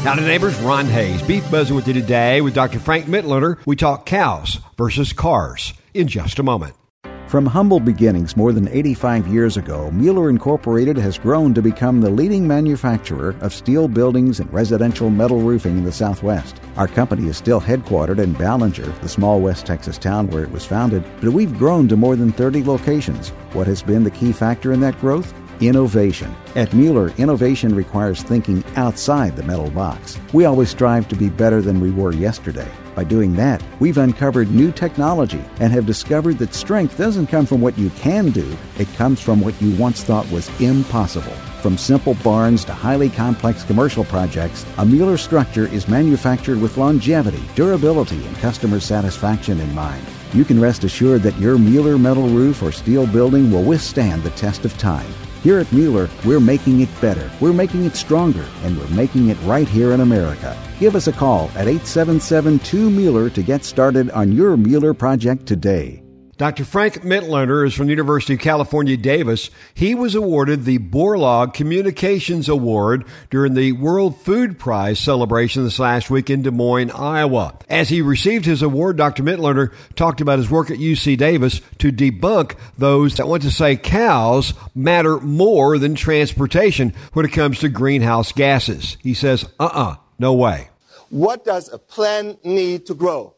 Howdy, neighbors. Ron Hayes, Beef Buzzing with you today with Dr. Frank Mitloehner. We talk cows versus cars in just a moment. From humble beginnings more than 85 years ago, Mueller Incorporated has grown to become the leading manufacturer of steel buildings and residential metal roofing in the Southwest. Our company is still headquartered in Ballinger, the small West Texas town where it was founded, but we've grown to more than 30 locations. What has been the key factor in that growth? Innovation. At Mueller, innovation requires thinking outside the metal box. We always strive to be better than we were yesterday. By doing that, we've uncovered new technology and have discovered that strength doesn't come from what you can do, it comes from what you once thought was impossible. From simple barns to highly complex commercial projects, a Mueller structure is manufactured with longevity, durability, and customer satisfaction in mind. You can rest assured that your Mueller metal roof or steel building will withstand the test of time. Here at Mueller, we're making it better, we're making it stronger, and we're making it right here in America. Give us a call at 877-2-MUELLER to get started on your Mueller project today. Dr. Frank Mitloehner is from the University of California, Davis. He was awarded the Borlaug Communications Award during the World Food Prize celebration this last week in Des Moines, Iowa. As he received his award, Dr. Mitloehner talked about his work at UC Davis to debunk those that want to say cows matter more than transportation when it comes to greenhouse gases. He says, no way. What does a plant need to grow?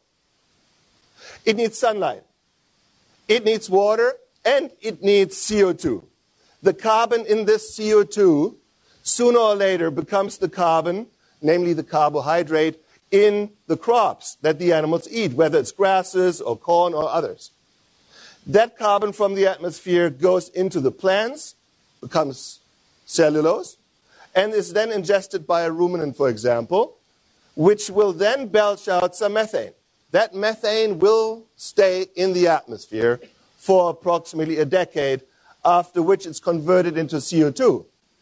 It needs sunlight. It needs water, and it needs CO2. The carbon in this CO2 sooner or later becomes the carbon, namely the carbohydrate, in the crops that the animals eat, whether it's grasses or corn or others. That carbon from the atmosphere goes into the plants, becomes cellulose, and is then ingested by a ruminant, for example, which will then belch out some methane. That methane will stay in the atmosphere for approximately a decade, after which it's converted into CO2.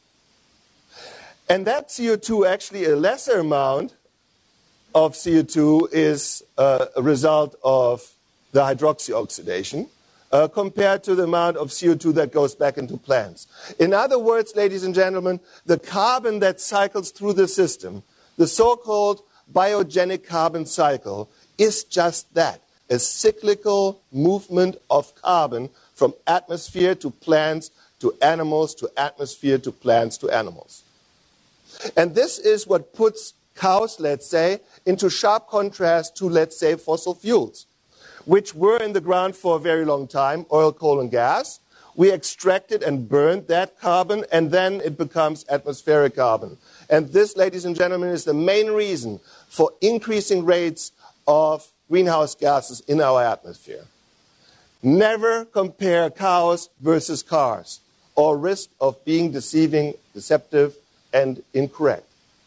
And that CO2, actually a lesser amount of CO2, is a result of the hydroxyoxidation compared to the amount of CO2 that goes back into plants. In other words, ladies and gentlemen, the carbon that cycles through the system, the so-called biogenic carbon cycle, is just that, a cyclical movement of carbon from atmosphere to plants to animals to atmosphere to plants to animals. And this is what puts cows, let's say, into sharp contrast to, let's say, fossil fuels, which were in the ground for a very long time, oil, coal, and gas. We extracted and burned that carbon, and then it becomes atmospheric carbon. And this, ladies and gentlemen, is the main reason for increasing rates of greenhouse gases in our atmosphere. Never compare cows versus cars, or risk of being deceiving, deceptive, and incorrect.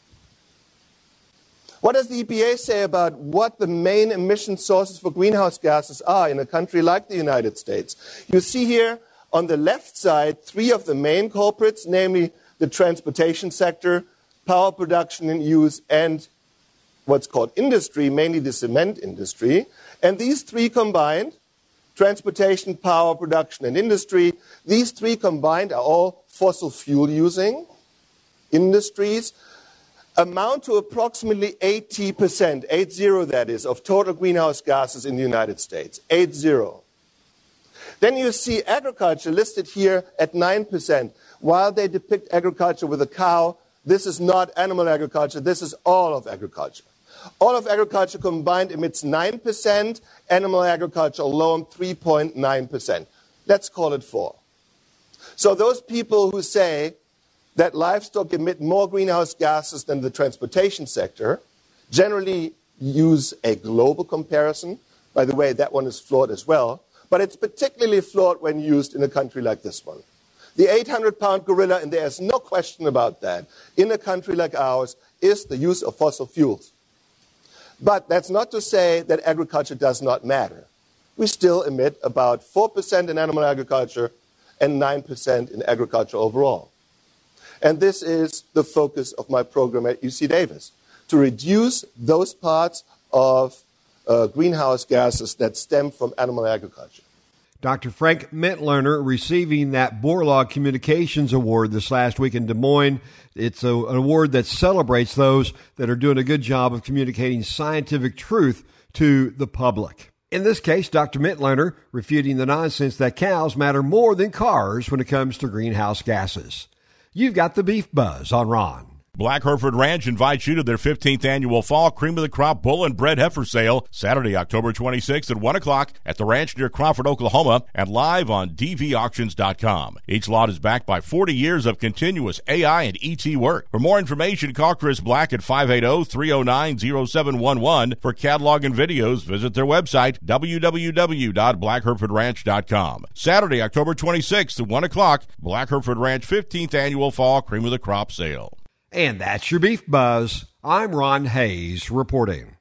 What does the EPA say about what the main emission sources for greenhouse gases are in a country like the United States? You see here on the left side 3 of the main culprits, namely the transportation sector, power production and use, and what's called industry, mainly the cement industry. And these 3 combined, transportation, power production, and industry, these 3 combined are all fossil fuel using industries, amount to approximately 80%, 80 that is, of total greenhouse gases in the United States, 80. Then you see agriculture listed here at 9%. While they depict agriculture with a cow, this is not animal agriculture, this is all of agriculture. All of agriculture combined emits 9%, animal agriculture alone 3.9%. Let's call it 4. So those people who say that livestock emit more greenhouse gases than the transportation sector generally use a global comparison. By the way, that one is flawed as well, but it's particularly flawed when used in a country like this one. The 800-pound gorilla, and there's no question about that, in a country like ours, is the use of fossil fuels. But that's not to say that agriculture does not matter. We still emit about 4% in animal agriculture and 9% in agriculture overall. And this is the focus of my program at UC Davis, to reduce those parts of greenhouse gases that stem from animal agriculture. Dr. Frank Mitloehner receiving that Borlaug Communications Award this last week in Des Moines. It's an award that celebrates those that are doing a good job of communicating scientific truth to the public. In this case, Dr. Mitloehner refuting the nonsense that cows matter more than cars when it comes to greenhouse gases. You've got the Beef Buzz on Ron. Black Hereford Ranch invites you to their 15th annual Fall Cream of the Crop Bull and Bred Heifer Sale, Saturday, October 26th at 1 o'clock at the ranch near Crawford, Oklahoma, and live on dvauctions.com. Each lot is backed by 40 years of continuous AI and ET work. For more information, call Chris Black at 580-309-0711. For catalog and videos, visit their website, www.blackherefordranch.com. Saturday, October 26th at 1 o'clock, Black Hereford Ranch 15th annual Fall Cream of the Crop Sale. And that's your Beef Buzz. I'm Ron Hayes reporting.